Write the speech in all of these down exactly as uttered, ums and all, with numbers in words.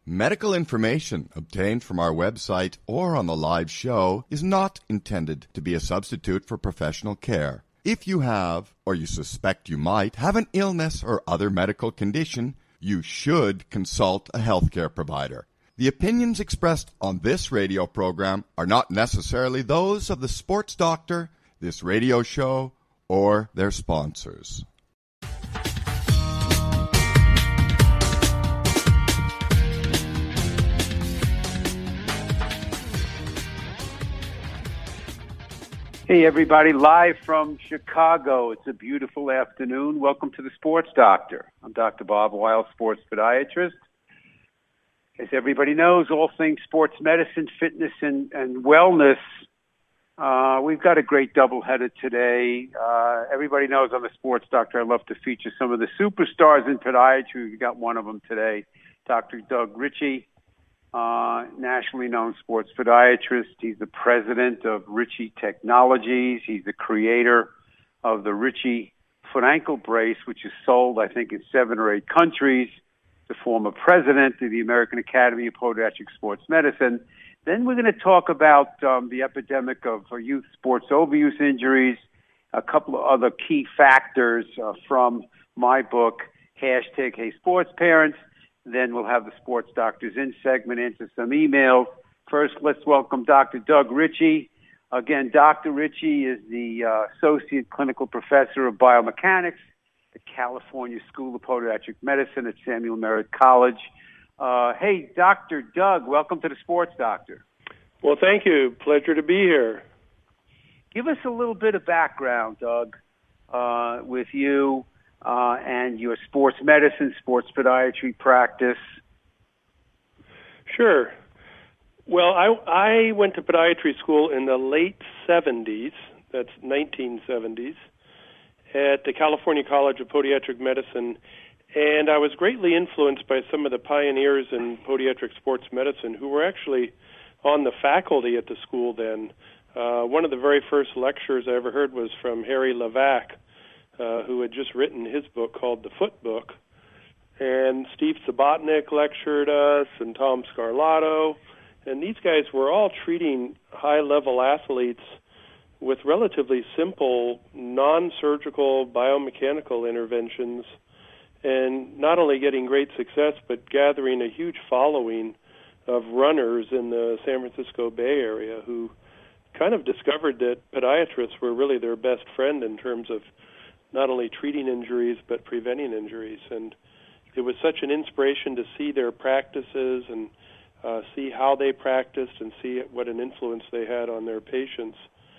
Medical information obtained from our website or on the live show is not intended to be a substitute for professional care. If you have, or you suspect you might, have an illness or other medical condition, you should consult a healthcare provider. The opinions expressed on this radio program are not necessarily those of the sports doctor, this radio show, or their sponsors. Hey, everybody, live from Chicago. It's a beautiful afternoon. Welcome to the Sports Doctor. I'm Doctor Bob Weil, sports podiatrist. As everybody knows, all things sports medicine, fitness, and, and wellness. Uh, we've got a great doubleheader today. Uh, everybody knows I'm a sports doctor. I love to feature some of the superstars in podiatry. We've got one of them today, Doctor Doug Ritchie. Uh, nationally known sports podiatrist. He's the president of Ritchie Technologies. He's the creator of the Ritchie foot ankle brace, which is sold, I think, in seven or eight countries. The former president of the American Academy of Podiatric Sports Medicine. Then we're going to talk about um, the epidemic of uh, youth sports overuse injuries, a couple of other key factors uh, from my book, hashtag Hey Sports Parents. Then we'll have the Sports Doctors In segment, answer some emails. First, let's welcome Doctor Doug Ritchie. Again, Doctor Ritchie is the uh, Associate Clinical Professor of Biomechanics at California School of Podiatric Medicine at Samuel Merritt College. Uh, hey, Doctor Doug, welcome to the Sports Doctor. Well, thank you. Pleasure to be here. Give us a little bit of background, Doug, uh, with you. Uh, and your sports medicine, sports podiatry practice? Sure. Well, I, I went to podiatry school in the late seventies, that's nineteen seventies, at the California College of Podiatric Medicine, and I was greatly influenced by some of the pioneers in podiatric sports medicine who were actually on the faculty at the school then. Uh, one of the very first lectures I ever heard was from Harry Levac, Uh, who had just written his book called The Foot Book. And Steve Subotnick lectured us, and Tom Scarlato. And these guys were all treating high-level athletes with relatively simple, non-surgical biomechanical interventions, and not only getting great success, but gathering a huge following of runners in the San Francisco Bay Area who kind of discovered that podiatrists were really their best friend in terms of not only treating injuries, but preventing injuries. And it was such an inspiration to see their practices and uh, see how they practiced and see what an influence they had on their patients.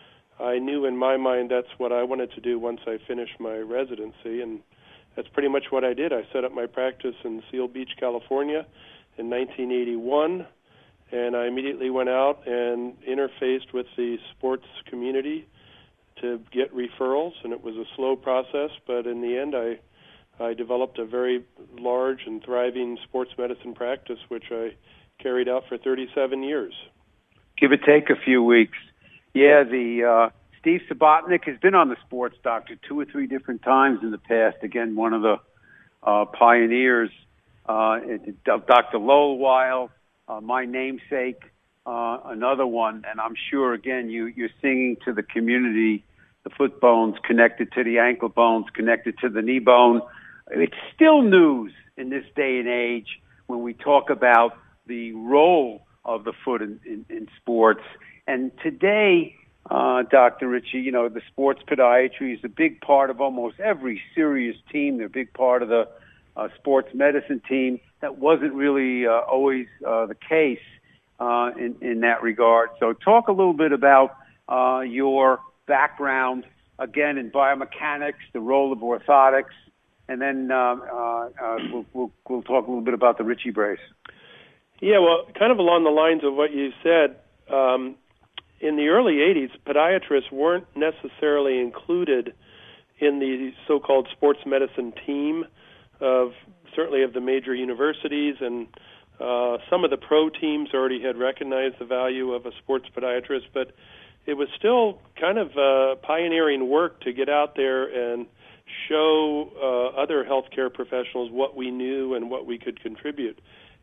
I knew in my mind that's what I wanted to do once I finished my residency, and that's pretty much what I did. I set up my practice in Seal Beach, California in nineteen eighty-one, and I immediately went out and interfaced with the sports community to get referrals, and it was a slow process, but in the end I I developed a very large and thriving sports medicine practice, which I carried out for thirty-seven years. Give or take a few weeks. Yeah, the uh, Steve Subotnick has been on the Sports Doctor two or three different times in the past. Again, one of the uh, pioneers, uh, Doctor Lowell, uh, my namesake, Uh, another one, and I'm sure, again, you, you're singing to the community, the foot bones connected to the ankle bones, connected to the knee bone. It's still news in this day and age when we talk about the role of the foot in, in, in sports. And today, uh, Doctor Ritchie, you know, the sports podiatry is a big part of almost every serious team. They're a big part of the uh, sports medicine team. That wasn't really uh, always uh, the case. Uh, in, in that regard. So talk a little bit about uh, your background, again, in biomechanics, the role of orthotics, and then um, uh, uh, we'll, we'll, we'll talk a little bit about the Ritchie brace. Yeah, well, kind of along the lines of what you said, um, in the early eighties, podiatrists weren't necessarily included in the so-called sports medicine team of certainly of the major universities, and uh, some of the pro teams already had recognized the value of a sports podiatrist, but it was still kind of uh, pioneering work to get out there and show uh, other healthcare professionals what we knew and what we could contribute.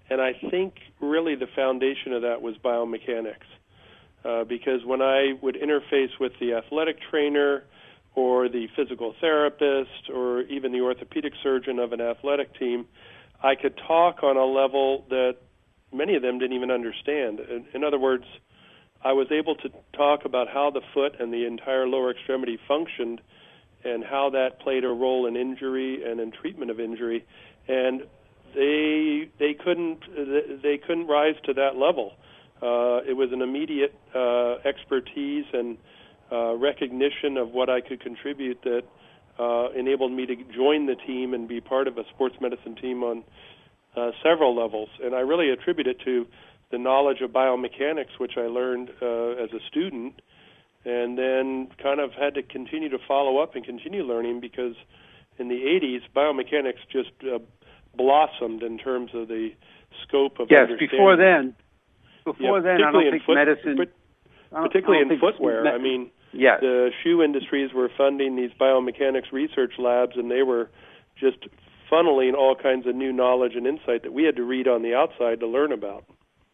And I think really the foundation of that was biomechanics. Uh, because when I would interface with the athletic trainer or the physical therapist or even the orthopedic surgeon of an athletic team, I could talk on a level that many of them didn't even understand. In, in other words, I was able to talk about how the foot and the entire lower extremity functioned and how that played a role in injury and in treatment of injury. And they they couldn't they couldn't rise to that level. Uh, it was an immediate uh, expertise and uh, recognition of what I could contribute that uh, enabled me to join the team and be part of a sports medicine team on uh, several levels. And I really attribute it to the knowledge of biomechanics, which I learned uh, as a student, and then kind of had to continue to follow up and continue learning because in the eighties, biomechanics just uh, blossomed in terms of the scope of yes, understanding. before then. Before yeah, then, I don't think foot, medicine... Particularly I don't in footwear. Me- I mean, yes. the shoe industries were funding these biomechanics research labs, and they were just funneling all kinds of new knowledge and insight that we had to read on the outside to learn about.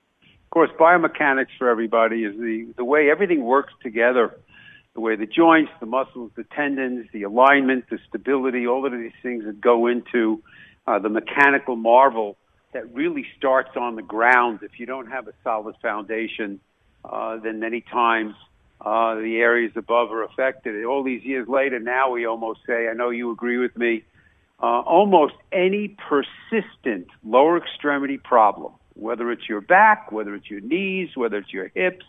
Of course, biomechanics for everybody is the, the way everything works together, the way the joints, the muscles, the tendons, the alignment, the stability, all of these things that go into uh, the mechanical marvel that really starts on the ground. If you don't have a solid foundation, uh, then many times uh, the areas above are affected. All these years later, now we almost say, I know you agree with me, uh, almost any persistent lower extremity problem, whether it's your back, whether it's your knees, whether it's your hips,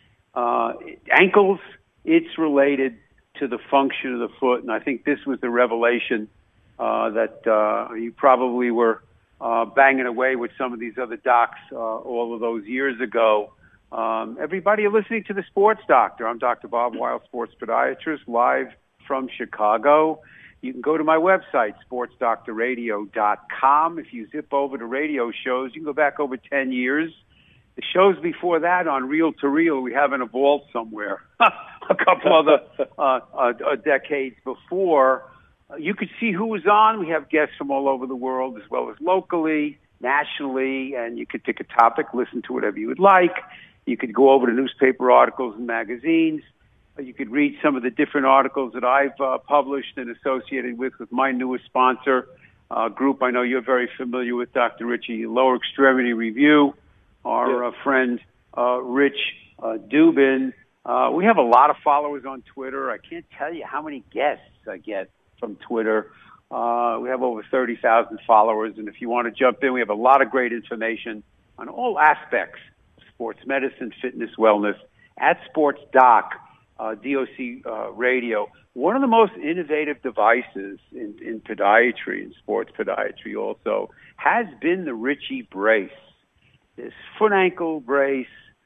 uh, ankles, it's related to the function of the foot. And I think this was the revelation uh, that uh, you probably were uh, banging away with some of these other docs uh, all of those years ago. Um, everybody, you're listening to The Sports Doctor. I'm Doctor Bob Weil, sports podiatrist, live from Chicago. You can go to my website, sports doctor radio dot com. If you zip over to radio shows, you can go back over ten years. The shows before that on Reel to Reel, we have in a vault somewhere, a couple other uh, uh, decades before. Uh, you could see who was on. We have guests from all over the world as well as locally, nationally, and you could pick a topic, listen to whatever you would like. You could go over to newspaper articles and magazines. You could read some of the different articles that I've uh, published and associated with with my newest sponsor uh, group. I know you're very familiar with Doctor Ritchie, Lower Extremity Review. Our uh, friend uh, Rich uh, Dubin. Uh, we have a lot of followers on Twitter. I can't tell you how many guests I get from Twitter. Uh, we have over thirty thousand followers, and if you want to jump in, we have a lot of great information on all aspects of sports medicine, fitness, wellness at Sports Doc. Uh, D O C uh, radio, one of the most innovative devices in, in podiatry and sports podiatry also has been the Ritchie brace. This foot ankle brace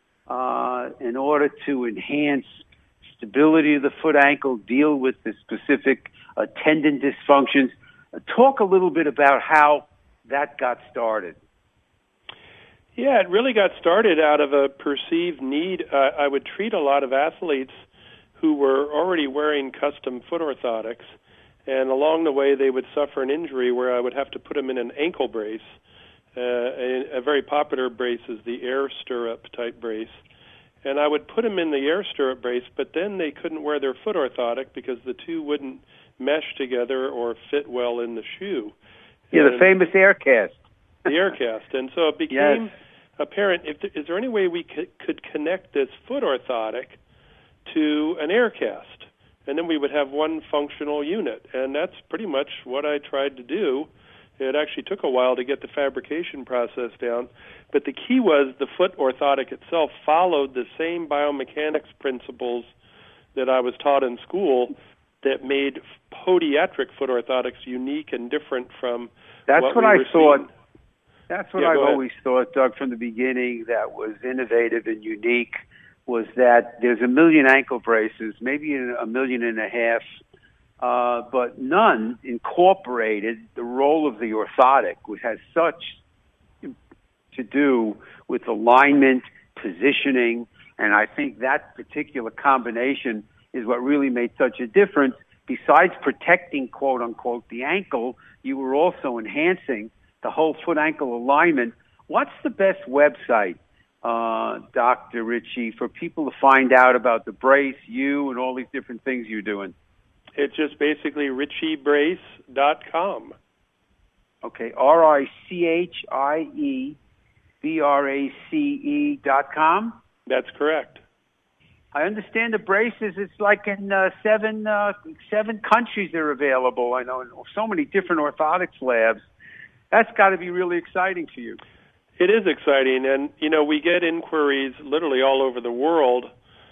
uh, in order to enhance stability of the foot ankle, deal with the specific uh, tendon dysfunctions. Uh, talk a little bit about how that got started. Yeah, it really got started out of a perceived need. Uh, I would treat a lot of athletes who were already wearing custom foot orthotics, and along the way they would suffer an injury where I would have to put them in an ankle brace. Uh, a, a very popular brace is the air stirrup type brace. And I would put them in the air stirrup brace, but then they couldn't wear their foot orthotic because the two wouldn't mesh together or fit well in the shoe. Yeah, and the famous air cast. The air cast. And so it became yes. apparent, if there, is there any way we could, could connect this foot orthotic to an air cast? And then we would have one functional unit. And that's pretty much what I tried to do. It actually took a while to get the fabrication process down. But the key was the foot orthotic itself followed the same biomechanics principles that I was taught in school that made podiatric foot orthotics unique and different from That's what, what we I were thought. seeing. That's what Yeah, I've go ahead. always thought, Doug, from the beginning that was innovative and unique was that there's a million ankle braces, maybe a million and a half, uh, but none incorporated the role of the orthotic, which has such to do with alignment, positioning, and I think that particular combination is what really made such a difference. Besides protecting, quote unquote, the ankle, you were also enhancing the whole foot ankle alignment What's the best website, uh, Doctor Ritchie, for people to find out about the brace, you, and all these different things you're doing? It's just basically ritchie brace dot com. Okay, R I C H I E B R A C E dot com? That's correct. I understand the braces, it's like in uh, seven uh, seven countries they're available. I know in so many different orthotics labs. That's got to be really exciting for you. It is exciting, and, you know, we get inquiries literally all over the world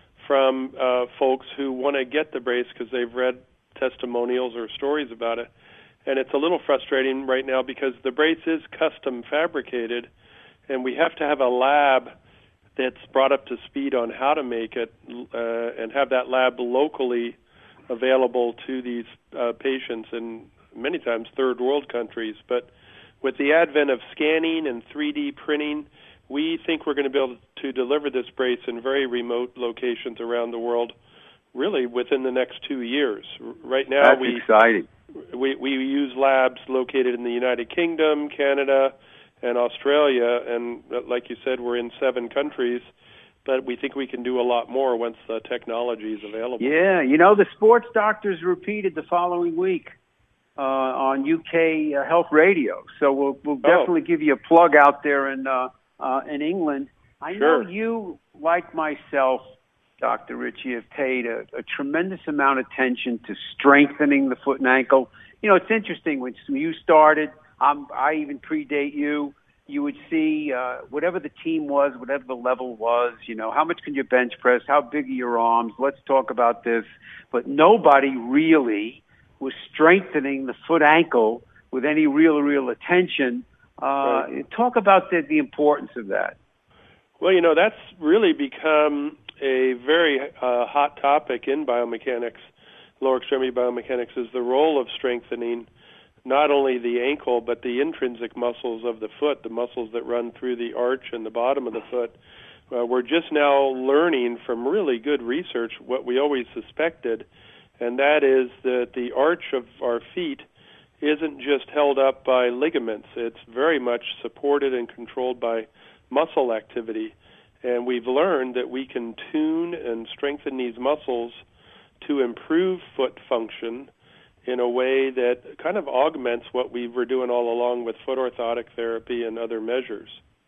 from uh, folks who want to get the brace because they've read testimonials or stories about it. And it's a little frustrating right now because the brace is custom fabricated, and we have to have a lab that's brought up to speed on how to make it uh, and have that lab locally available to these uh, patients in many times third world countries. But with the advent of scanning and three D printing, we think we're going to be able to deliver this brace in very remote locations around the world, really within the next two years. Right now, That's we, exciting. we we use labs located in the United Kingdom, Canada, and Australia, and like you said, we're in seven countries, but we think we can do a lot more once the technology is available. Yeah, you know, the sports doctors repeated the following week uh, on U K uh, Health Radio, so we'll, we'll definitely oh. give you a plug out there in, uh, uh, in England. I sure. know you, like myself, Doctor Ritchie, have paid a, a tremendous amount of attention to strengthening the foot and ankle. You know, it's interesting, when you started, Um, I even predate you. You would see uh, whatever the team was, whatever the level was, you know, how much can you bench press, how big are your arms, let's talk about this. But nobody really was strengthening the foot ankle with any real, real attention. Uh, right. Talk about the, the importance of that. Well, you know, that's really become a very uh, hot topic in biomechanics, lower extremity biomechanics, is the role of strengthening not only the ankle, but the intrinsic muscles of the foot, the muscles that run through the arch and the bottom of the foot. Uh, we're just now learning from really good research what we always suspected, and that is that the arch of our feet isn't just held up by ligaments. It's very much supported and controlled by muscle activity. And we've learned that we can tune and strengthen these muscles to improve foot function in a way that kind of augments what we were doing all along with foot orthotic therapy and other measures.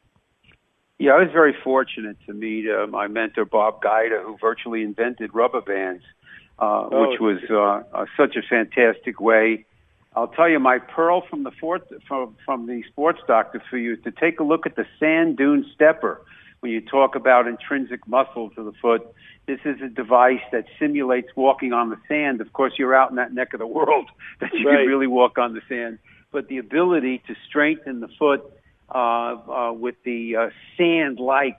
Yeah, I was very fortunate to meet uh, my mentor, Bob Guida, who virtually invented rubber bands, uh, oh, which was uh, uh, such a fantastic way. I'll tell you, my pearl from the fourth, from, from the sports doctor for you is to take a look at the sand dune stepper. When you talk about intrinsic muscles of the foot, this is a device that simulates walking on the sand. Of course, you're out in that neck of the world that you right. can really walk on the sand. But the ability to strengthen the foot uh, uh, with the uh, sand-like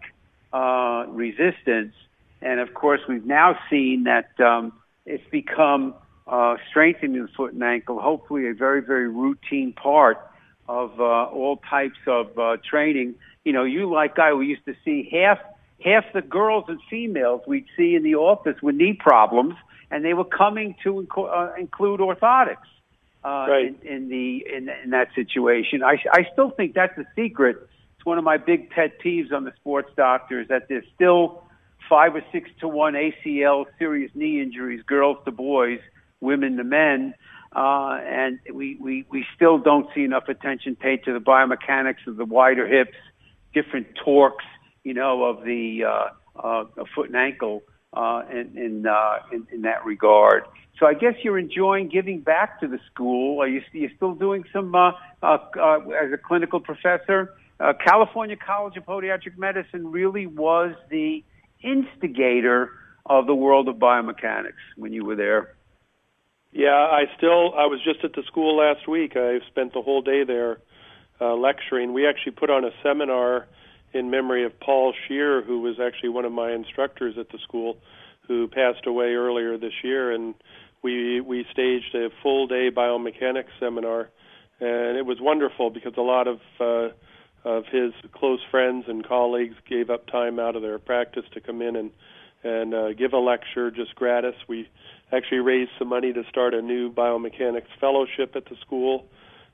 uh, resistance. And, of course, we've now seen that um, it's become uh, strengthening the foot and ankle, hopefully a very, very routine part of uh, all types of uh, training. You know, you like I, we used to see half half the girls and females we'd see in the office with knee problems, and they were coming to inc- uh, include orthotics uh, right. in, in the in, in that situation. I, I still think that's a secret. It's one of my big pet peeves on the sports doctors, that there's still five or six to one A C L, serious knee injuries, girls to boys, women to men. Uh, and we, we, we still don't see enough attention paid to the biomechanics of the wider hips, different torques, you know, of the uh, uh, foot and ankle uh, in in, uh, in in that regard. So I guess you're enjoying giving back to the school. Are you, you still doing some uh, uh, uh, as a clinical professor? Uh, California College of Podiatric Medicine really was the instigator of the world of biomechanics when you were there. Yeah, I still, I was just at the school last week. I spent the whole day there uh, lecturing. We actually put on a seminar in memory of Paul Scheer, who was actually one of my instructors at the school, who passed away earlier this year. And we we staged a full-day biomechanics seminar, and it was wonderful because a lot of uh, of his close friends and colleagues gave up time out of their practice to come in and and uh, give a lecture just gratis. We actually raised some money to start a new biomechanics fellowship at the school,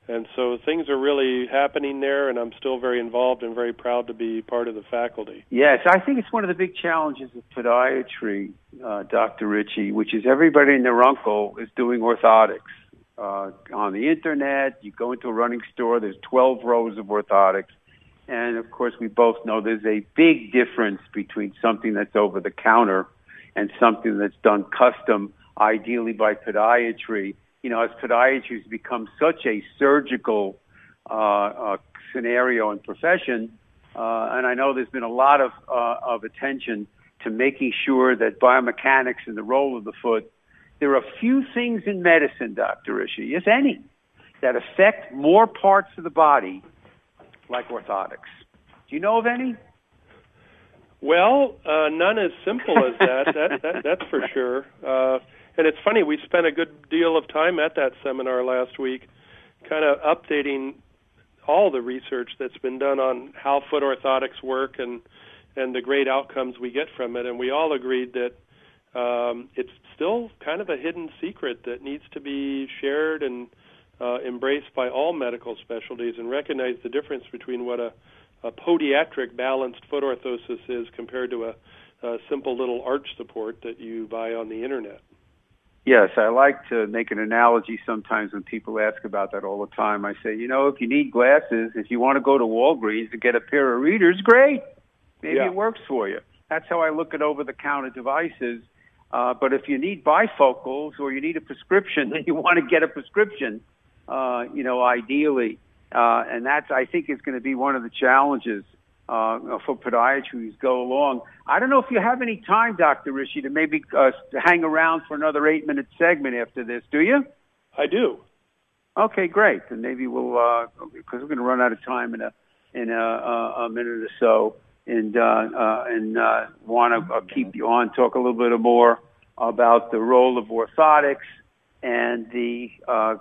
And so things are really happening there, and I'm still very involved and very proud to be part of the faculty. Yes, I think it's one of the big challenges of podiatry, uh, Doctor Ritchie, which is everybody and their uncle is doing orthotics. Uh, on the Internet, you go into a running store, there's twelve rows of orthotics. And, of course, we both know there's a big difference between something that's over-the-counter and something that's done custom, ideally by podiatry. You know, as podiatry has become such a surgical uh, uh, scenario and profession, uh, and I know there's been a lot of, uh, of attention to making sure that biomechanics and the role of the foot, there are a few things in medicine, Doctor Ritchie, if any, that affect more parts of the body like orthotics. Do you know of any? Well, uh, none as simple as that. that, that that's for sure. Uh, and it's funny, we spent a good deal of time at that seminar last week kind of updating all the research that's been done on how foot orthotics work and, and the great outcomes we get from it. And we all agreed that um, it's still kind of a hidden secret that needs to be shared and Uh, embraced by all medical specialties and recognize the difference between what a, a podiatric balanced foot orthosis is compared to a, a simple little arch support that you buy on the Internet. Yes, I like to make an analogy sometimes when people ask about that all the time. I say, you know, if you need glasses, if you want to go to Walgreens to get a pair of readers, great. Maybe yeah. it works for you. That's how I look at over-the-counter devices. Uh, but if you need bifocals or you need a prescription, then you want to get a prescription. Uh, you know, ideally, uh, and that's, I think, is going to be one of the challenges uh, for podiatry go along. I don't know if you have any time, Doctor Ritchie, to maybe uh, hang around for another eight-minute segment after this, do you? I do. Okay, great. And maybe we'll, because uh, we're going to run out of time in a in a, a minute or so, and uh, uh, and uh, want to uh, keep you on, talk a little bit more about the role of orthotics and the uh,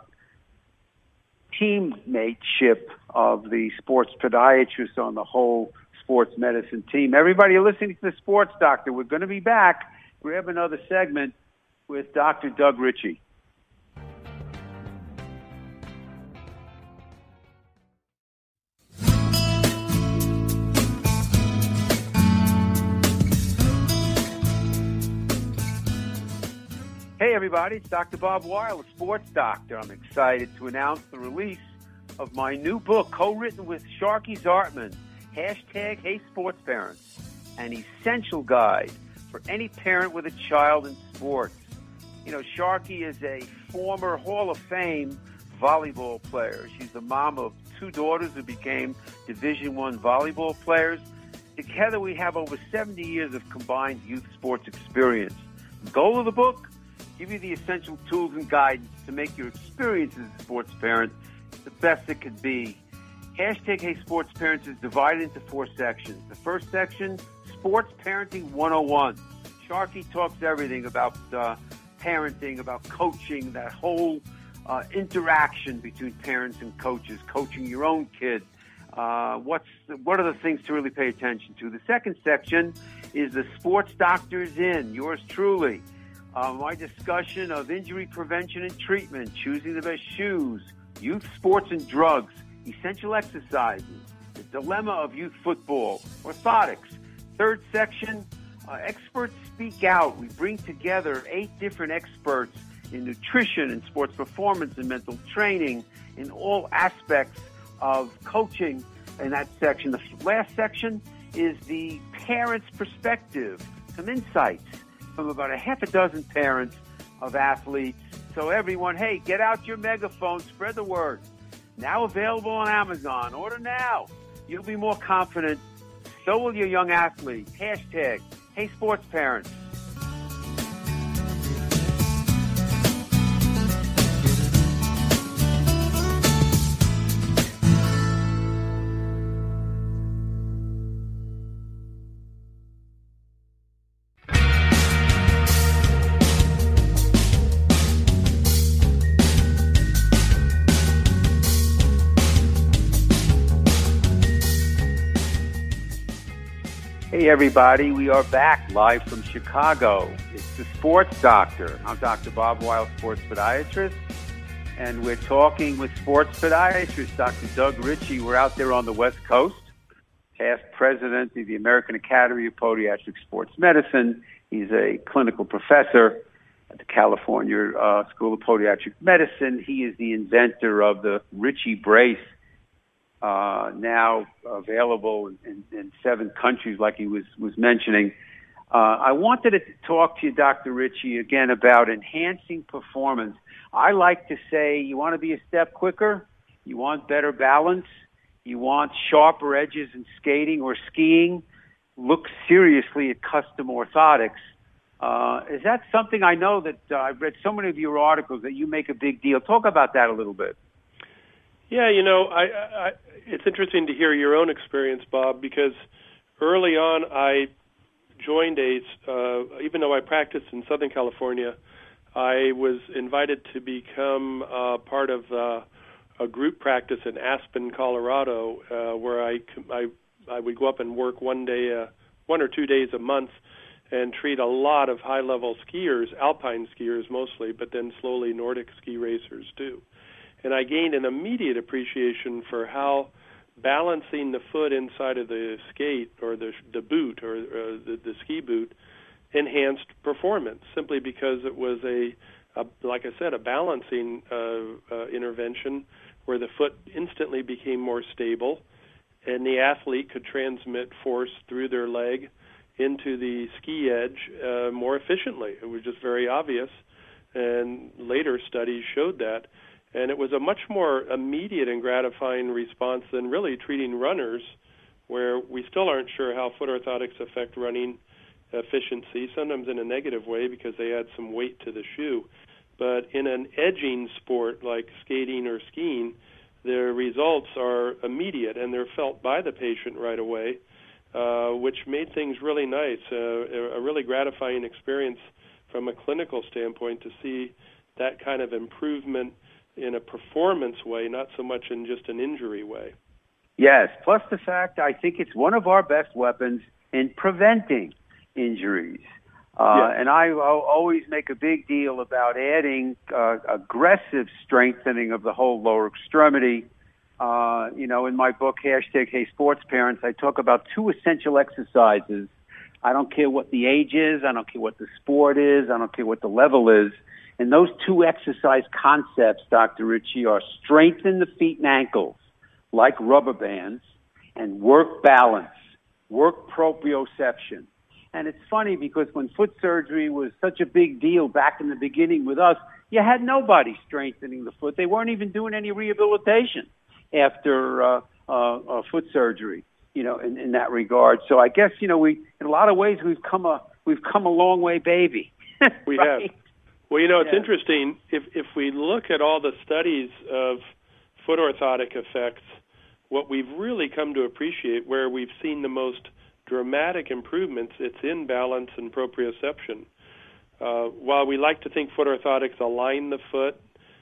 teammateship of the sports podiatrists on the whole sports medicine team. Everybody listening to the Sports Doctor, we're going to be back. We have another segment with Doctor Doug Ritchie. Hey everybody, it's Doctor Bob Weil, the Sports Doctor. I'm excited to announce the release of my new book, co-written with Sharky Zartman, hashtag Hey Sports Parents, an essential guide for any parent with a child in sports. You know, Sharky is a former Hall of Fame volleyball player. She's the mom of two daughters who became Division One volleyball players. Together we have over seventy years of combined youth sports experience. The goal of the book? Give you the essential tools and guidance to make your experience as a sports parent the best it could be. Hashtag Hey Sports Parents is divided into four sections. The first section, Sports Parenting one oh one. Sharky talks everything about uh, parenting, about coaching, that whole uh, interaction between parents and coaches, coaching your own kid. Uh, what's what are the things to really pay attention to? The second section is the Sports Doctor's In, yours truly. Uh, my discussion of injury prevention and treatment, choosing the best shoes, youth sports and drugs, essential exercises, the dilemma of youth football, orthotics. Third section, uh, experts speak out. We bring together eight different experts in nutrition and sports performance and mental training in all aspects of coaching in that section. The last section is the parent's perspective, some insights from about a half a dozen parents of athletes. So everyone, hey, get out your megaphone, spread the word. Now available on Amazon. Order now. You'll be more confident. So will your young athletes. Hashtag Hey Sports Parents. Hey everybody, we are back live from Chicago. It's the Sports Doctor. I'm Doctor Bob Weil, sports podiatrist, and we're talking with sports podiatrist Doctor Doug Ritchie. We're out there on the West Coast, past president of the American Academy of Podiatric Sports Medicine. He's a clinical professor at the California uh, School of Podiatric Medicine. He is the inventor of the Ritchie brace, uh, now available in, in seven countries, like he was, was mentioning. Uh, I wanted to talk to you, Doctor Ritchie, again about enhancing performance. I like to say you want to be a step quicker, you want better balance, you want sharper edges in skating or skiing, look seriously at custom orthotics. Uh, is that something I know that uh, I've read so many of your articles that you make a big deal? Talk about that a little bit. Yeah, you know, I, I, it's interesting to hear your own experience, Bob, because early on I joined a, uh, even though I practiced in Southern California, I was invited to become uh, part of uh, a group practice in Aspen, Colorado, uh, where I, I I would go up and work one day, uh, one or two days a month, and treat a lot of high-level skiers, alpine skiers mostly, but then slowly Nordic ski racers too. And I gained an immediate appreciation for how balancing the foot inside of the skate or the the boot or uh, the, the ski boot enhanced performance, simply because it was a, a like I said, a balancing uh, uh, intervention where the foot instantly became more stable, and the athlete could transmit force through their leg into the ski edge uh, more efficiently. It was just very obvious, and later studies showed that. And it was a much more immediate and gratifying response than really treating runners, where we still aren't sure how foot orthotics affect running efficiency, sometimes in a negative way because they add some weight to the shoe. But in an edging sport like skating or skiing, the results are immediate and they're felt by the patient right away, uh, which made things really nice, uh, a really gratifying experience from a clinical standpoint to see that kind of improvement in a performance way, not so much in just an injury way. Yes, plus the fact I think it's one of our best weapons in preventing injuries. Uh, yes. And I I'll always make a big deal about adding uh, aggressive strengthening of the whole lower extremity. Uh, you know, in my book, hashtag Hey Sports Parents, I talk about two essential exercises. I don't care what the age is. I don't care what the sport is. I don't care what the level is. And those two exercise concepts, Doctor Ritchie, are strengthen the feet and ankles like rubber bands and work balance, work proprioception. And it's funny because when foot surgery was such a big deal back in the beginning with us, you had nobody strengthening the foot. They weren't even doing any rehabilitation after uh, uh, uh, foot surgery, you know, in, in that regard. So I guess, you know, we in a lot of ways we've come a we've come a long way, baby. We right? have. Well, you know, it's yeah. interesting. If if we look at all the studies of foot orthotic effects, what we've really come to appreciate, where we've seen the most dramatic improvements, it's in balance and proprioception. Uh, while we like to think foot orthotics align the foot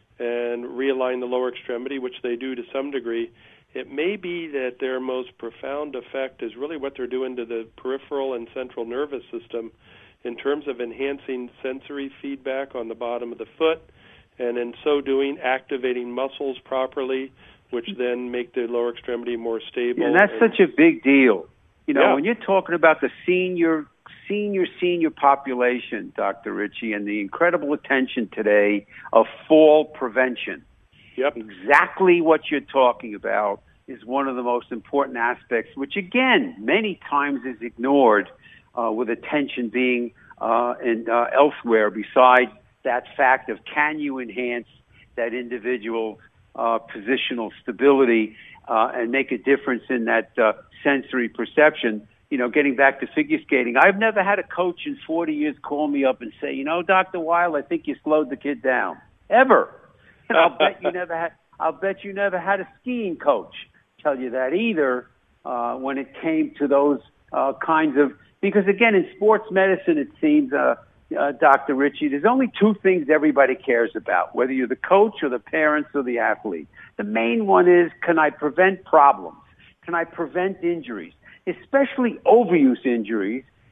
and realign the lower extremity, which they do to some degree, it may be that their most profound effect is really what they're doing to the peripheral and central nervous system in terms of enhancing sensory feedback on the bottom of the foot, and in so doing, activating muscles properly, which then make the lower extremity more stable. And that's and, such a big deal. You know, yeah. when you're talking about the senior, senior, senior population, Doctor Ritchie, and the incredible attention today of fall prevention, yep. exactly what you're talking about is one of the most important aspects, which, again, many times is ignored, uh, with attention being uh, in, uh, elsewhere besides that fact of can you enhance that individual's uh, positional stability uh, and make a difference in that uh, sensory perception. You know, getting back to figure skating, I've never had a coach in forty years call me up and say, you know, Doctor Weil, I think you slowed the kid down. Ever. And I'll bet you never had, I'll bet you never had a skiing coach tell you that either uh, when it came to those uh, kinds of, because again, in sports medicine, it seems, uh, uh, Doctor Ritchie, there's only two things everybody cares about, whether you're the coach or the parents or the athlete. The main one is, can I prevent problems? Can I prevent injuries? Especially overuse injuries,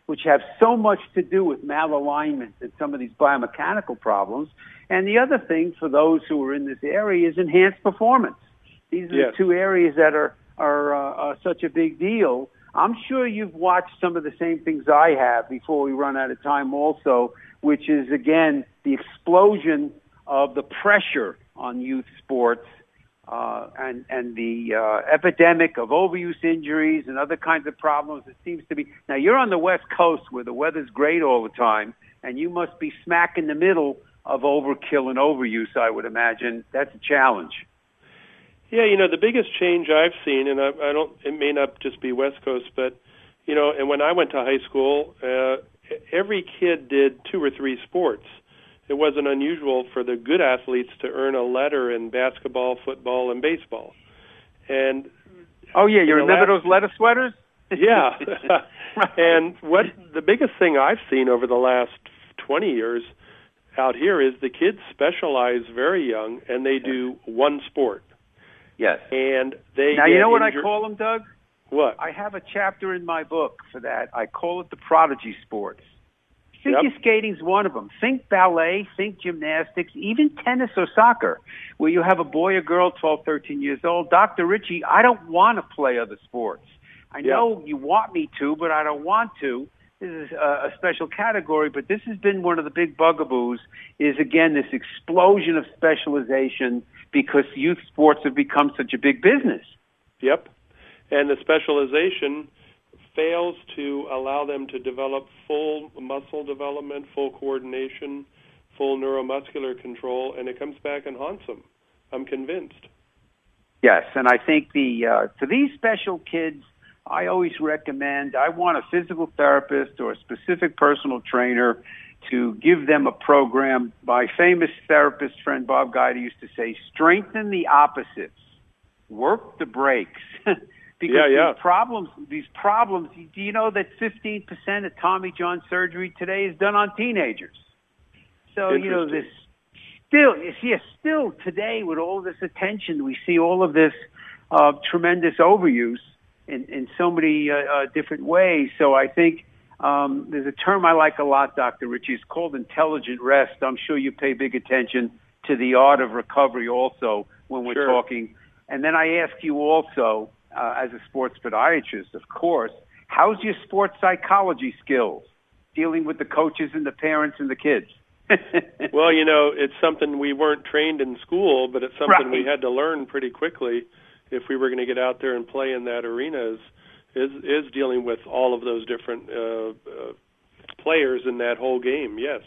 which have so much to do with malalignment and some of these biomechanical problems. And the other thing for those who are in this area is enhanced performance. These are yes. the two areas that are, are, uh, are such a big deal. I'm sure you've watched some of the same things I have before we run out of time also, which is, again, the explosion of the pressure on youth sports uh, and, and the uh, epidemic of overuse injuries and other kinds of problems. It seems to be. Now, you're on the West Coast where the weather's great all the time, and you must be smack in the middle of overkill and overuse, I would imagine. That's a challenge. Yeah, you know, the biggest change I've seen, and I, I don't, it may not just be West Coast, but, you know, and when I went to high school, uh, every kid did two or three sports. It wasn't unusual for the good athletes to earn a letter in basketball, football, and baseball. And oh, yeah, you remember last, those letter sweaters? Yeah. And what the biggest thing I've seen over the last twenty years out here is the kids specialize very young, and they do one sport. Yes. And they now, you know what injured. I call them, Doug? What? I have a chapter in my book for that. I call it the prodigy sports. Figure Yep. skating's one of them. Think ballet, think gymnastics, even tennis or soccer, where you have a boy or girl, twelve, thirteen years old. Doctor Ritchie, I don't want to play other sports. I Yeah. know you want me to, but I don't want to. This is a, a special category, but this has been one of the big bugaboos is, again, this explosion of specialization because youth sports have become such a big business. Yep. And the specialization fails to allow them to develop full muscle development, full coordination, full neuromuscular control, and it comes back and haunts them. I'm convinced. Yes, and I think the uh, for these special kids, I always recommend, I want a physical therapist or a specific personal trainer to give them a program. My famous therapist friend Bob Guida used to say, strengthen the opposites, work the breaks. Because yeah, yeah. these problems, these problems, do you know that fifteen percent of Tommy John surgery today is done on teenagers? So, you know, this still, you see, still today with all this attention, we see all of this uh, tremendous overuse in, in so many uh, uh, different ways. So I think um, there's a term I like a lot, Doctor Ritchie. It's called intelligent rest. I'm sure you pay big attention to the art of recovery also when we're Sure. talking. And then I ask you also, uh, as a sports podiatrist, of course, how's your sports psychology skills dealing with the coaches and the parents and the kids? Well, you know, it's something we weren't trained in school, but it's something Right. we had to learn pretty quickly if we were going to get out there and play in that arena is is, is dealing with all of those different uh, uh, players in that whole game, yes.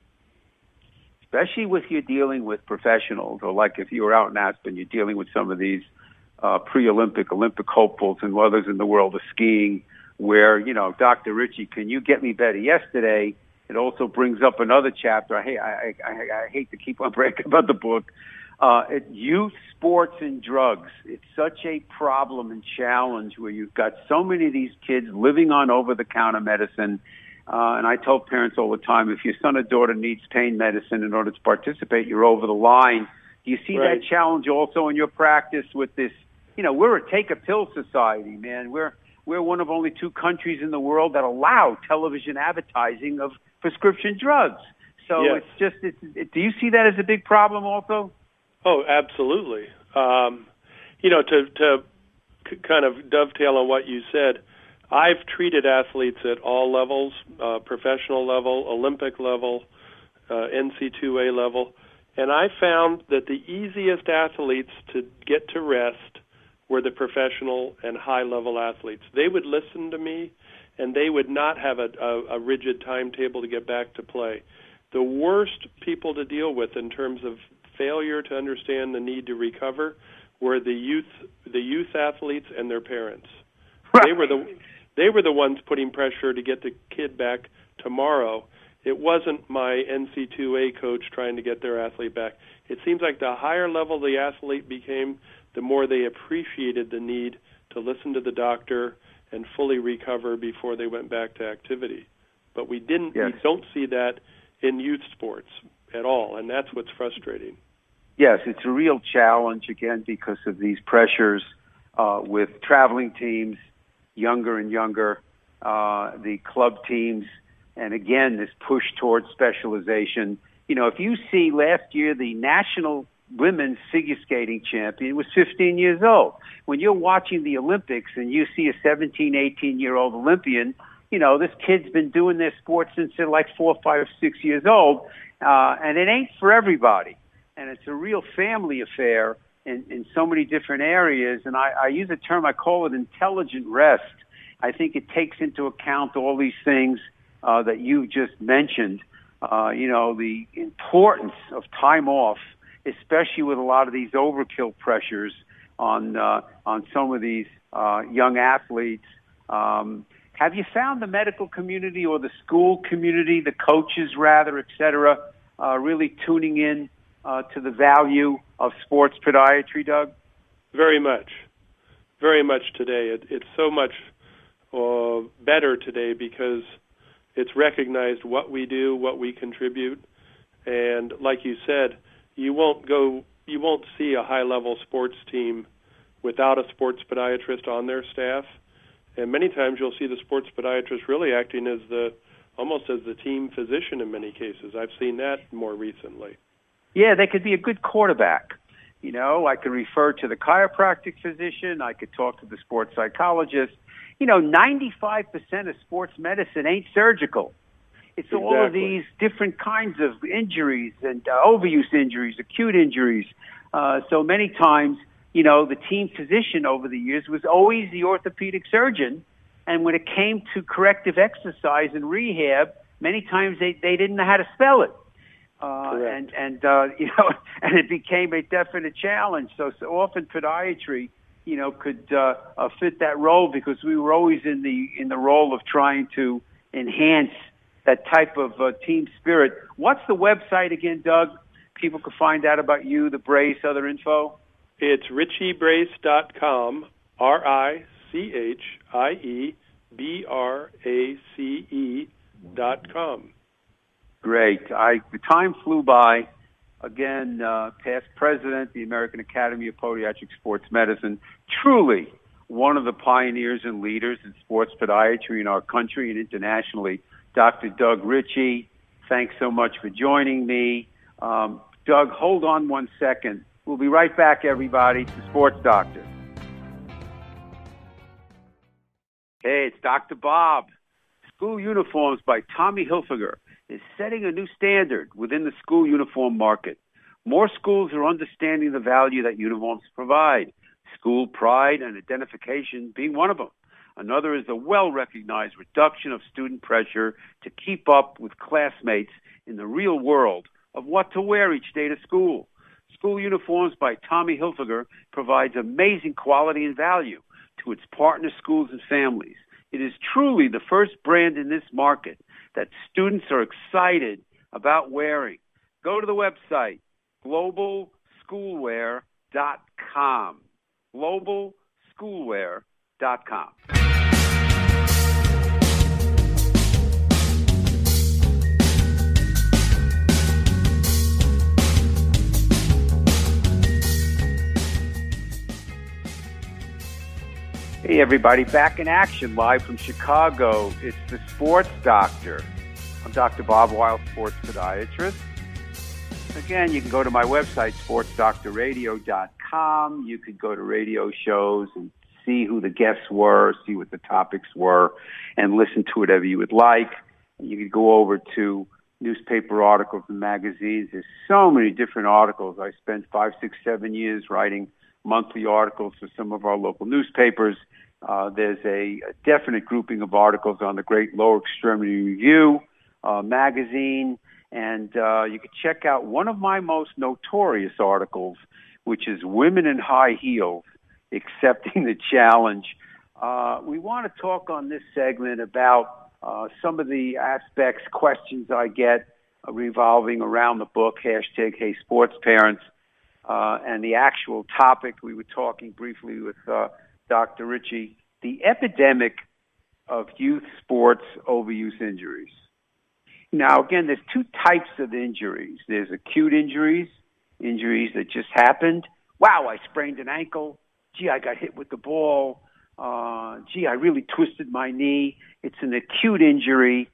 Especially if you're dealing with professionals, or like if you were out in Aspen, you're dealing with some of these uh, pre-Olympic, Olympic hopefuls and others in the world of skiing where, you know, Doctor Ritchie, can you get me better yesterday? It also brings up another chapter. I hate, I, I, I hate to keep on bragging about the book. Uh, it, youth sports and drugs. It's such a problem and challenge where you've got so many of these kids living on over-the-counter medicine. Uh, and I tell parents all the time, if your son or daughter needs pain medicine in order to participate, you're over the line. Do you see Right. that challenge also in your practice with this? You know, we're a take-a-pill society, man. We're we're one of only two countries in the world that allow television advertising of prescription drugs. So Yes. it's just, it's, it, do you see that as a big problem also? Oh, absolutely. Um, you know, to, to c- kind of dovetail on what you said, I've treated athletes at all levels, uh, professional level, Olympic level, uh, N C two A level, and I found that the easiest athletes to get to rest were the professional and high-level athletes. They would listen to me, and they would not have a, a, a rigid timetable to get back to play. The worst people to deal with in terms of failure to understand the need to recover were the youth, the youth athletes and their parents. They were the they were the ones putting pressure to get the kid back tomorrow. It wasn't my N C two A coach trying to get their athlete back. It seems like the higher level the athlete became, the more they appreciated the need to listen to the doctor and fully recover before they went back to activity. But we didn't. Yes. We don't see that in youth sports at all, and that's what's frustrating. Yes, it's a real challenge, again, because of these pressures uh, with traveling teams, younger and younger, uh, the club teams, and again, this push towards specialization. You know, if you see last year, the national women's figure skating champion was fifteen years old. When you're watching the Olympics and you see a seventeen, eighteen-year-old Olympian, you know, this kid's been doing their sport since they're like four, five, six years old, uh, and it ain't for everybody. And it's a real family affair in, in so many different areas. And I, I use a term, I call it intelligent rest. I think it takes into account all these things uh, that you just mentioned. Uh, you know, the importance of time off, especially with a lot of these overkill pressures on uh, on some of these uh, young athletes. Um, have you found the medical community or the school community, the coaches rather, et cetera, uh, really tuning in uh, to the value of sports podiatry, Doug? Very much. Very much today. It, it's so much uh, better today because it's recognized what we do, what we contribute, and like you said, you won't go, you won't see a high-level sports team without a sports podiatrist on their staff, and many times you'll see the sports podiatrist really acting as the, almost as the team physician in many cases. I've seen that more recently. Yeah, they could be a good quarterback. You know, I could refer to the chiropractic physician. I could talk to the sports psychologist. You know, ninety-five percent of sports medicine ain't surgical. It's Exactly. all of these different kinds of injuries and uh, overuse injuries, acute injuries. Uh, so many times, you know, the team physician over the years was always the orthopedic surgeon. And when it came to corrective exercise and rehab, many times they, they didn't know how to spell it. Uh, and, and uh, you know, and it became a definite challenge. So, so often podiatry, you know, could uh, uh, fit that role because we were always in the in the role of trying to enhance that type of uh, team spirit. What's the website again, Doug? People can find out about you, the Brace, other info. It's richie brace dot com, R I C H I E B R A C E dot com. Great. I the time flew by. Again, uh, past president, the American Academy of Podiatric Sports Medicine, truly one of the pioneers and leaders in sports podiatry in our country and internationally, Doctor Doug Ritchie. Thanks so much for joining me. Um, Doug, hold on one second. We'll be right back, everybody, to Sports Doctor. Hey, it's Doctor Bob. School Uniforms by Tommy Hilfiger is setting a new standard within the school uniform market. More schools are understanding the value that uniforms provide, school pride and identification being one of them. Another is the well-recognized reduction of student pressure to keep up with classmates in the real world of what to wear each day to school. School Uniforms by Tommy Hilfiger provides amazing quality and value to its partner schools and families. It is truly the first brand in this market that students are excited about wearing. Go to the website, global schoolwear dot com. global schoolwear dot com. Hey, everybody, back in action, live from Chicago. It's the Sports Doctor. I'm Doctor Bob Weil, sports podiatrist. Again, you can go to my website, sports doctor radio dot com. You could go to radio shows and see who the guests were, see what the topics were, and listen to whatever you would like. You could go over to newspaper articles and magazines. There's so many different articles. I spent five, six, seven years writing monthly articles for some of our local newspapers. Uh, there's a, a definite grouping of articles on the Great Lower Extremity Review uh, magazine, and uh, you can check out one of my most notorious articles, which is Women in High Heels, Accepting the Challenge. Uh, we want to talk on this segment about uh, some of the aspects, questions I get uh, revolving around the book, hashtag Hey Sports Parents. Uh, and the actual topic, we were talking briefly with uh, Doctor Ritchie, the epidemic of youth sports overuse injuries. Now, again, there's two types of injuries. There's acute injuries, injuries that just happened. Wow, I sprained an ankle. Gee, I got hit with the ball. uh, gee, I really twisted my knee. It's an acute injury.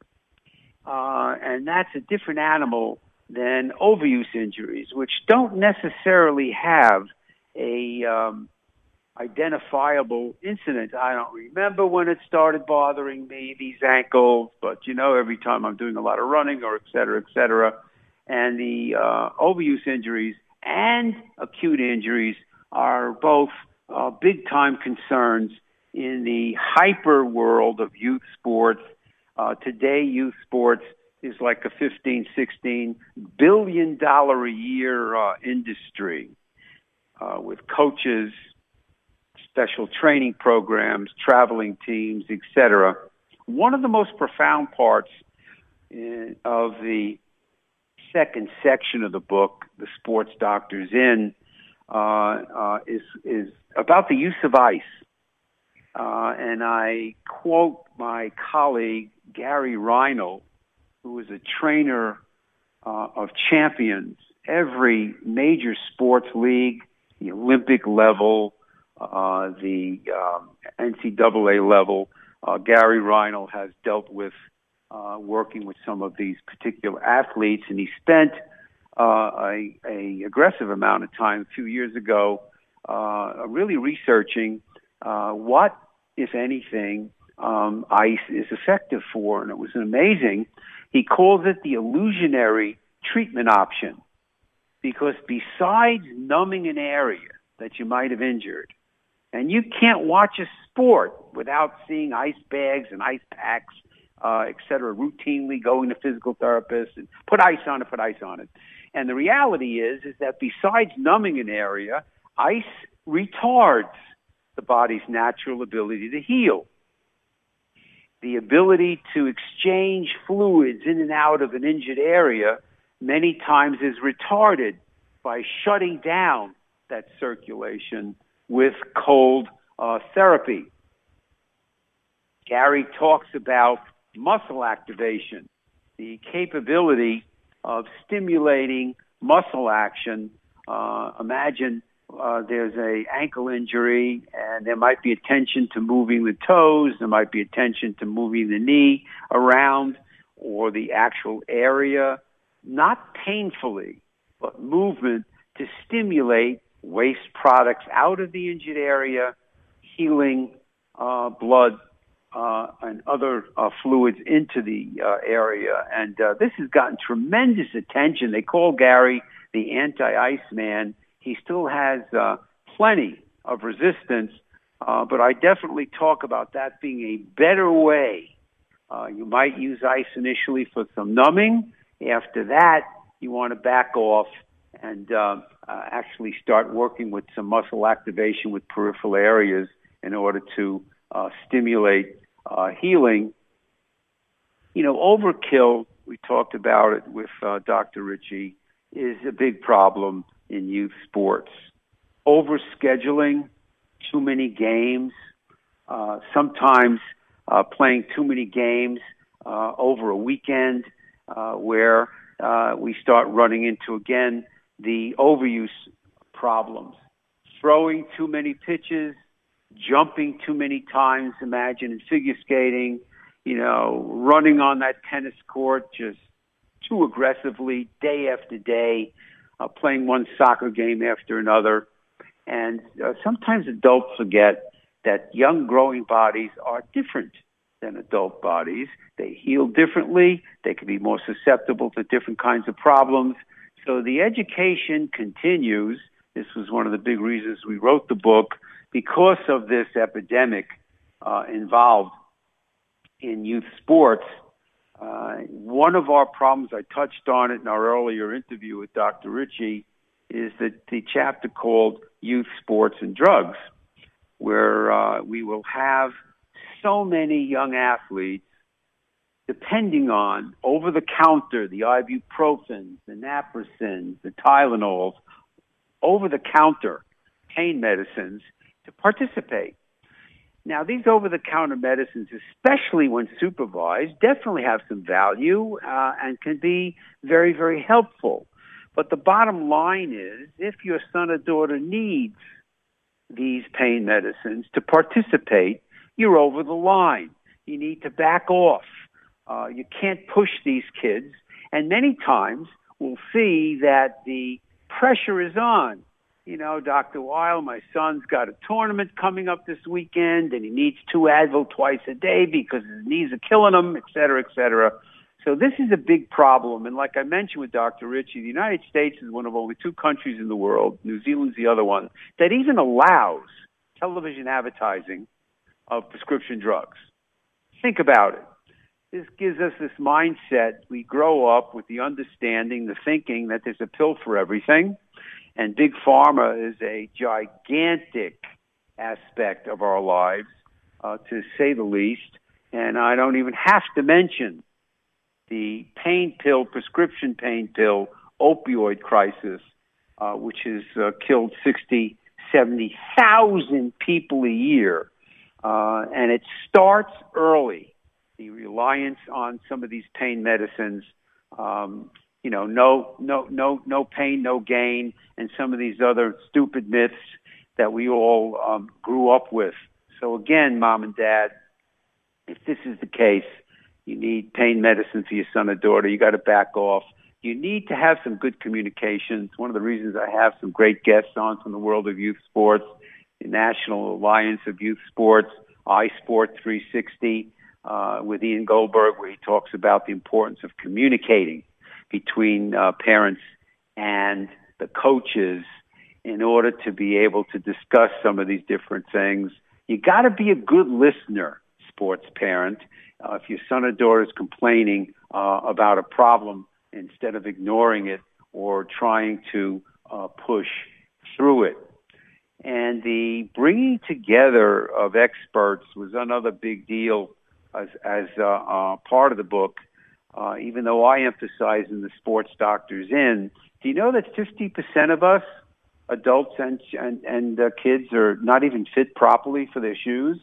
Uh, and that's a different animal than overuse injuries, which don't necessarily have a um, identifiable incident. I don't remember when it started bothering me, these ankles, but you know, every time I'm doing a lot of running or et cetera, et cetera. And the uh, overuse injuries and acute injuries are both uh, big-time concerns in the hyper world of youth sports. Uh, today, youth sports is like a fifteen, sixteen billion dollar a year uh, industry uh, with coaches, special training programs, traveling teams, et cetera. One of the most profound parts in, of the second section of the book, The Sports Doctor's In, uh, uh, is is about the use of ice. Uh, and I quote my colleague, Gary Reinl, who was a trainer uh, of champions, every major sports league, the Olympic level, uh, the um, N C double A level. Uh, Gary Reinl has dealt with uh, working with some of these particular athletes, and he spent uh, a, a aggressive amount of time a few years ago uh, really researching uh, what, if anything, um, ice is effective for, and it was amazing. He calls it the illusionary treatment option, because besides numbing an area that you might have injured, and you can't watch a sport without seeing ice bags and ice packs, uh, et cetera, routinely going to physical therapists and put ice on it, put ice on it. And the reality is, is that besides numbing an area, ice retards the body's natural ability to heal. The ability to exchange fluids in and out of an injured area many times is retarded by shutting down that circulation with cold uh, therapy. Gary talks about muscle activation, the capability of stimulating muscle action. Uh, imagine uh, there's a ankle injury, and there might be attention to moving the toes, there might be attention to moving the knee around or the actual area, not painfully, but movement to stimulate waste products out of the injured area, healing uh, blood uh, and other uh, fluids into the uh, area. And uh, this has gotten tremendous attention. They call Gary the anti-Iceman. He still has uh, plenty of resistance, uh, but I definitely talk about that being a better way. Uh, you might use ice initially for some numbing. After that, you want to back off and uh, uh, actually start working with some muscle activation with peripheral areas in order to uh, stimulate uh, healing. You know, overkill, we talked about it with uh, Doctor Ritchie, is a big problem in youth sports. Overscheduling, too many games, uh, sometimes uh, playing too many games uh, over a weekend uh, where uh, we start running into, again, the overuse problems. Throwing too many pitches, jumping too many times, imagine in figure skating, you know, running on that tennis court just too aggressively day after day, uh, playing one soccer game after another. And uh, sometimes adults forget that young growing bodies are different than adult bodies. They heal differently. They can be more susceptible to different kinds of problems. So the education continues. This was one of the big reasons we wrote the book, because of this epidemic uh, involved in youth sports. Uh, one of our problems, I touched on it in our earlier interview with Doctor Ritchie, is that the chapter called Youth Sports and Drugs, where uh, we will have so many young athletes depending on over-the-counter, the ibuprofens, the naproxens, the Tylenols, over-the-counter pain medicines to participate. Now, these over-the-counter medicines, especially when supervised, definitely have some value uh, and can be very, very helpful. But the bottom line is, if your son or daughter needs these pain medicines to participate, you're over the line. You need to back off. Uh, you can't push these kids. And many times we'll see that the pressure is on. You know, Doctor Weil, my son's got a tournament coming up this weekend, and he needs two Advil twice a day because his knees are killing him, et cetera, et cetera. So this is a big problem. And like I mentioned with Doctor Ritchie, the United States is one of only two countries in the world, New Zealand's the other one, that even allows television advertising of prescription drugs. Think about it. This gives us this mindset. We grow up with the understanding, the thinking that there's a pill for everything. And Big Pharma is a gigantic aspect of our lives, uh, to say the least. And I don't even have to mention the pain pill, prescription pain pill, opioid crisis, uh, which has uh, killed sixty, seventy thousand people a year. Uh, and it starts early. The reliance on some of these pain medicines, um, you know, no, no, no, no pain, no gain, and some of these other stupid myths that we all um, grew up with. So again, Mom and Dad, if this is the case, you need pain medicine for your son or daughter, you got to back off. You need to have some good communications. One of the reasons I have some great guests on from the world of youth sports, the National Alliance of Youth Sports, iSport three sixty, uh, with Ian Goldberg, where he talks about the importance of communicating between uh, parents and the coaches in order to be able to discuss some of these different things. You got to be a good listener, sports parent. Uh, if your son or daughter is complaining uh, about a problem, instead of ignoring it or trying to uh, push through it. And the bringing together of experts was another big deal as, as uh, uh, part of the book, uh, even though I emphasize in the Sports Doctors In. Do you know that fifty percent of us, adults and, and, and uh, kids, are not even fit properly for their shoes?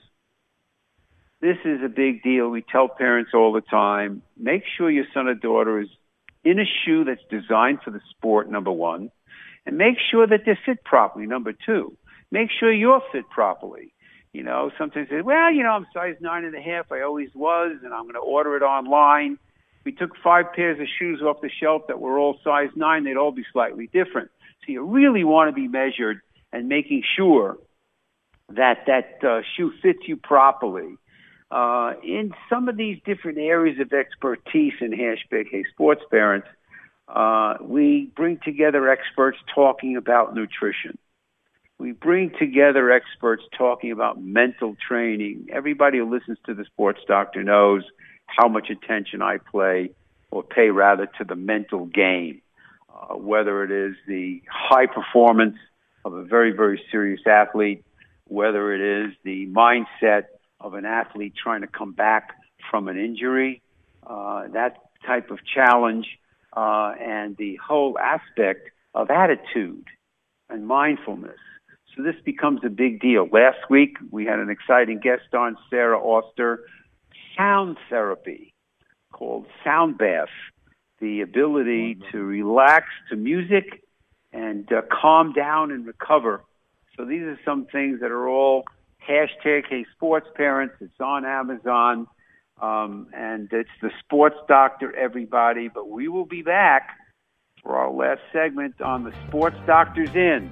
This is a big deal. We tell parents all the time, make sure your son or daughter is in a shoe that's designed for the sport, number one, and make sure that they're fit properly, number two. Make sure you're fit properly. You know, sometimes they say, well, you know, I'm size nine and a half. I always was, and I'm going to order it online. We took five pairs of shoes off the shelf that were all size nine. They'd all be slightly different. So you really want to be measured and making sure that that uh, shoe fits you properly. Uh, in some of these different areas of expertise in hashtag Hey Sports Parents, uh, we bring together experts talking about nutrition. We bring together experts talking about mental training. Everybody who listens to the Sports Doctor knows how much attention I play, or pay rather, to the mental game, uh, whether it is the high performance of a very, very serious athlete, whether it is the mindset of an athlete trying to come back from an injury, uh, that type of challenge, uh, and the whole aspect of attitude and mindfulness. So this becomes a big deal. Last week, we had an exciting guest on, Sarah Oster, sound therapy called Sound Bath, the ability to relax to music and uh, calm down and recover. So these are some things that are all hashtag Hey Sports Parents. It's on Amazon, um, and it's the Sports Doctor, everybody. But we will be back for our last segment on the Sports Doctors In.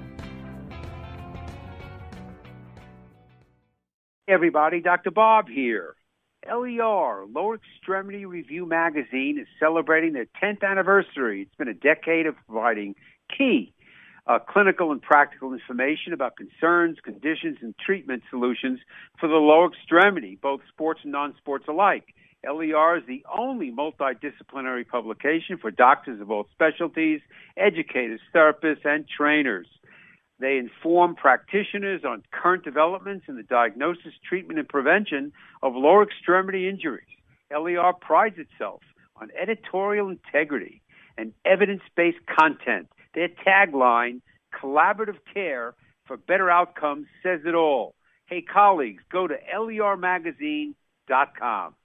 Hey everybody, Doctor Bob here. L E R, Lower Extremity Review Magazine, is celebrating their tenth anniversary. It's been a decade of providing key Uh, clinical and practical information about concerns, conditions, and treatment solutions for the lower extremity, both sports and non-sports alike. L E R is the only multidisciplinary publication for doctors of all specialties, educators, therapists, and trainers. They inform practitioners on current developments in the diagnosis, treatment, and prevention of lower extremity injuries. L E R prides itself on editorial integrity and evidence-based content. Their tagline, collaborative care for better outcomes, says it all. Hey, colleagues, go to L E R magazine dot com.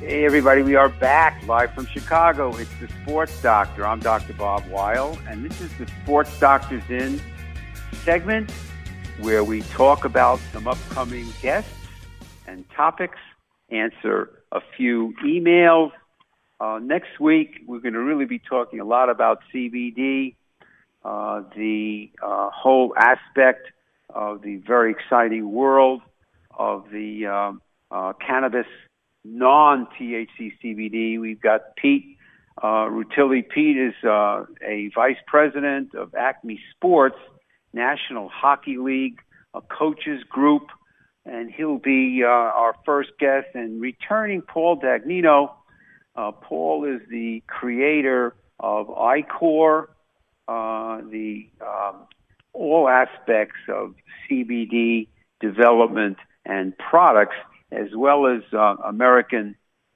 Hey, everybody, we are back live from Chicago. It's the Sports Doctor. I'm Doctor Bob Weil, and this is the Sports Doctors In segment where we talk about some upcoming guests and topics, answer a few emails. Uh, next week, we're going to really be talking a lot about C B D, uh, the uh, whole aspect of the very exciting world of the um, uh, cannabis non-T H C C B D. We've got Pete uh, Rutilli. Pete is uh, a vice president of Acme Sports, National Hockey League, a coaches group, and he'll be uh, our first guest. And returning Paul Dagnino. Uh, Paul is the creator of I COR, uh, the um, all aspects of C B D development and products, as well as uh, American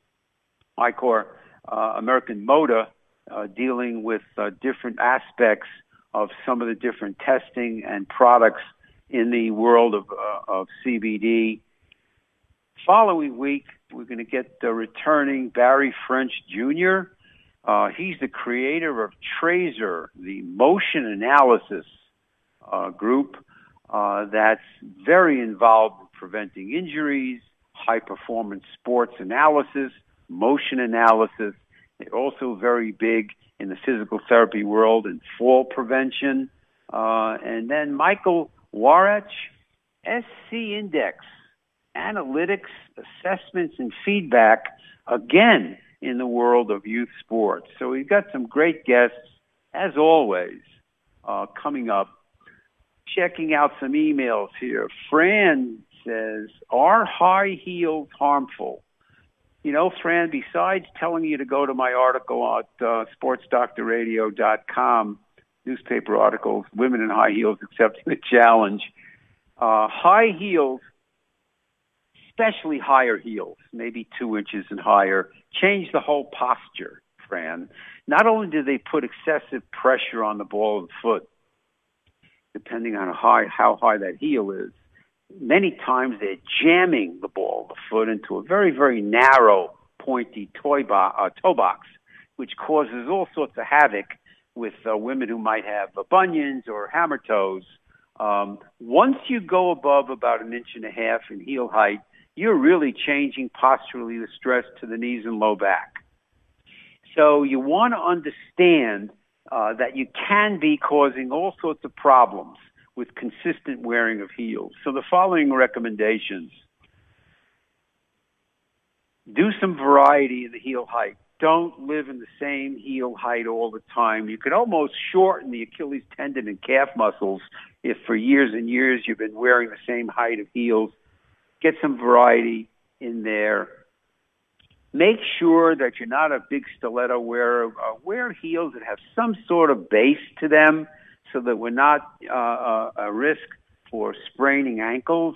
I COR, uh, American Moda, uh, dealing with uh, different aspects of some of the different testing and products in the world of, uh, of C B D. Following week, we're going to get the returning Barry French Junior Uh, he's the creator of Trazer, the motion analysis uh, group uh, that's very involved in preventing injuries, high-performance sports analysis, motion analysis. They're also very big in the physical therapy world and fall prevention. Uh, and then Michael Warach, S C Index, analytics, assessments, and feedback, again, in the world of youth sports. So we've got some great guests, as always, uh, coming up. Checking out some emails here. Fran says, are high heels harmful? You know, Fran, besides telling you to go to my article at uh, sports doctor radio dot com, newspaper articles, Women in High Heels Accepting the Challenge, uh, high heels, especially higher heels, maybe two inches and higher, change the whole posture, Fran. Not only do they put excessive pressure on the ball of the foot, depending on how high, how high that heel is, many times they're jamming the ball of the foot into a very, very narrow, pointy toy bo- uh, toe box, which causes all sorts of havoc with uh, women who might have uh, bunions or hammer toes. Um, once you go above about an inch and a half in heel height, you're really changing posturally the stress to the knees and low back. So you want to understand uh, that you can be causing all sorts of problems with consistent wearing of heels. So the following recommendations. Do some variety in the heel height. Don't live in the same heel height all the time. You could almost shorten the Achilles tendon and calf muscles if for years and years you've been wearing the same height of heels. Get some variety in there. Make sure that you're not a big stiletto wearer. Uh, wear heels that have some sort of base to them so that we're not uh, a risk for spraining ankles.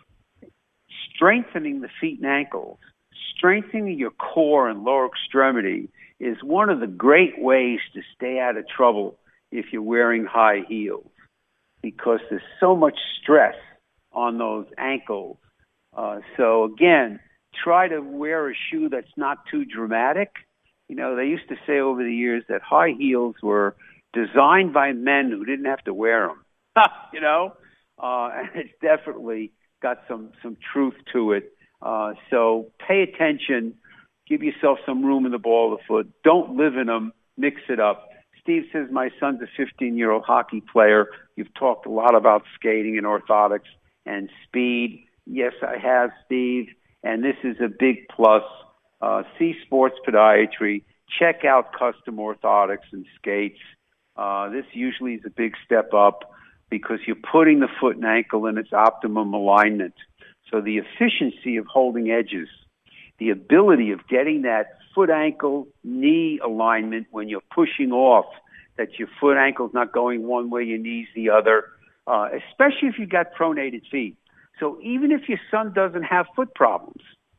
Strengthening the feet and ankles, strengthening your core and lower extremity is one of the great ways to stay out of trouble if you're wearing high heels, because there's so much stress on those ankles. Uh, so again, try to wear a shoe that's not too dramatic. You know, they used to say over the years that high heels were designed by men who didn't have to wear them. you know, uh, and it's definitely got some, some truth to it. Uh, so pay attention, give yourself some room in the ball of the foot. Don't live in them, mix it up. Steve says, my son's a fifteen-year-old hockey player. You've talked a lot about skating and orthotics and speed. Yes, I have, Steve, and this is a big plus. Uh, see Sports Podiatry. Check out custom orthotics and skates. Uh, this usually is a big step up because you're putting the foot and ankle in its optimum alignment. So the efficiency of holding edges, the ability of getting that foot, ankle, knee alignment when you're pushing off, that your foot, ankle's not going one way, your knee's the other, uh, especially if you've got pronated feet. So even if your son doesn't have foot problems,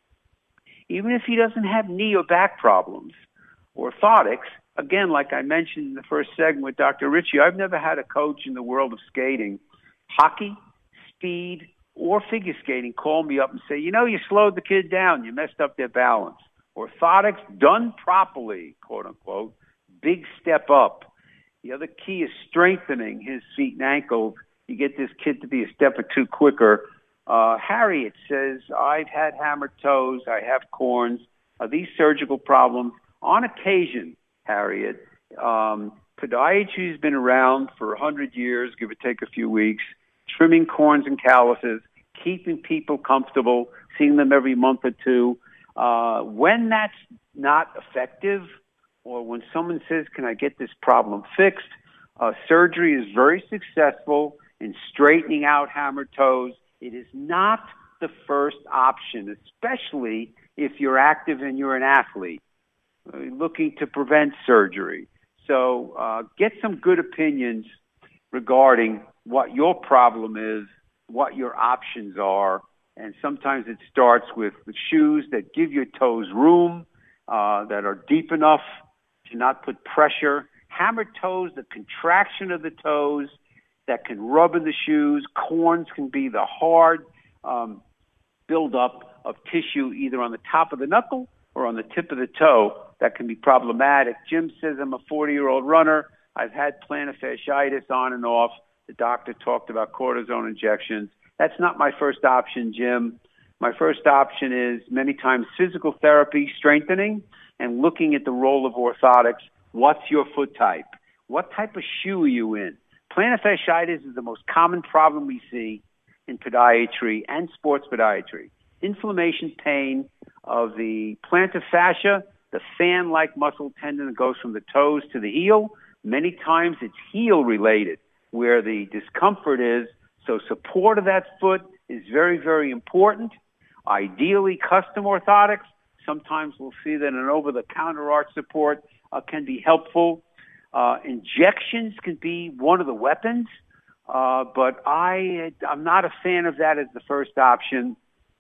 even if he doesn't have knee or back problems, orthotics, again, like I mentioned in the first segment with Doctor Ritchie, I've never had a coach in the world of skating, hockey, speed, or figure skating call me up and say, you know, you slowed the kid down, you messed up their balance. Orthotics done properly, quote unquote, big step up. The other key is strengthening his feet and ankles. You get this kid to be a step or two quicker. Uh, Harriet says, I've had hammered toes. I have corns. Are these surgical problems? On occasion, Harriet, um, podiatry has been around for one hundred years, give or take a few weeks, trimming corns and calluses, keeping people comfortable, seeing them every month or two. Uh, when that's not effective, or when someone says, can I get this problem fixed, uh, surgery is very successful in straightening out hammered toes. It is not the first option, especially if you're active and you're an athlete uh, looking to prevent surgery. So uh, get some good opinions regarding what your problem is, what your options are, and sometimes it starts with the shoes that give your toes room, uh, that are deep enough to not put pressure. Hammered toes, the contraction of the toes that can rub in the shoes. Corns can be the hard um, buildup of tissue either on the top of the knuckle or on the tip of the toe that can be problematic. Jim says, I'm a forty-year-old runner. I've had plantar fasciitis on and off. The doctor talked about cortisone injections. That's not my first option, Jim. My first option is many times physical therapy, strengthening, and looking at the role of orthotics. What's your foot type? What type of shoe are you in? Plantar fasciitis is the most common problem we see in podiatry and sports podiatry. Inflammation, pain of the plantar fascia, the fan-like muscle tendon that goes from the toes to the heel. Many times it's heel-related, where the discomfort is. So support of that foot is very, very important. Ideally, custom orthotics. Sometimes we'll see that an over-the-counter arch support uh, can be helpful. Uh, injections can be one of the weapons, uh, but I, I'm not a fan of that as the first option.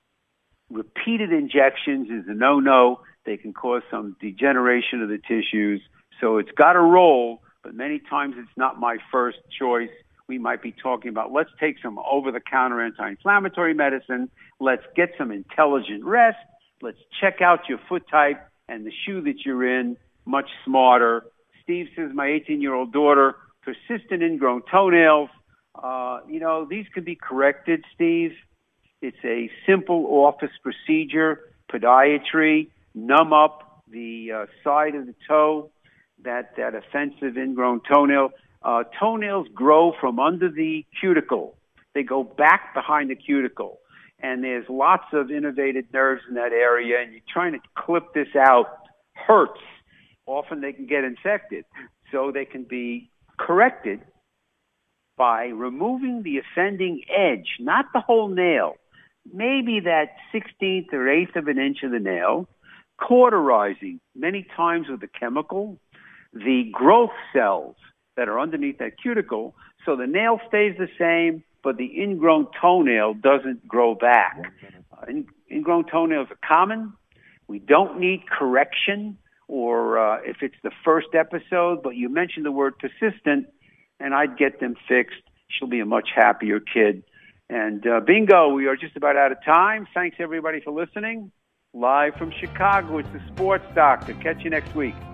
Repeated injections is a no-no. They can cause some degeneration of the tissues. So it's got to roll, but many times it's not my first choice. We might be talking about, let's take some over-the-counter anti-inflammatory medicine. Let's get some intelligent rest. Let's check out your foot type and the shoe that you're in, much smarter. Steve says, my eighteen-year-old daughter, persistent ingrown toenails. Uh, you know, these can be corrected, Steve. It's a simple office procedure, podiatry, numb up the uh, side of the toe, that, that offensive ingrown toenail. Uh, toenails grow from under the cuticle. They go back behind the cuticle. And there's lots of innervated nerves in that area, and you're trying to clip this out hurts. Often they can get infected. So they can be corrected by removing the offending edge, not the whole nail, maybe that sixteenth or eighth of an inch of the nail, cauterizing many times with a chemical, the growth cells that are underneath that cuticle, so the nail stays the same, but the ingrown toenail doesn't grow back. Uh, in, ingrown toenails are common. We don't need correction, or uh, if it's the first episode, but you mentioned the word persistent, and I'd get them fixed. She'll be a much happier kid. And uh, bingo, we are just about out of time. Thanks, everybody, for listening. Live from Chicago, it's the Sports Doctor. Catch you next week.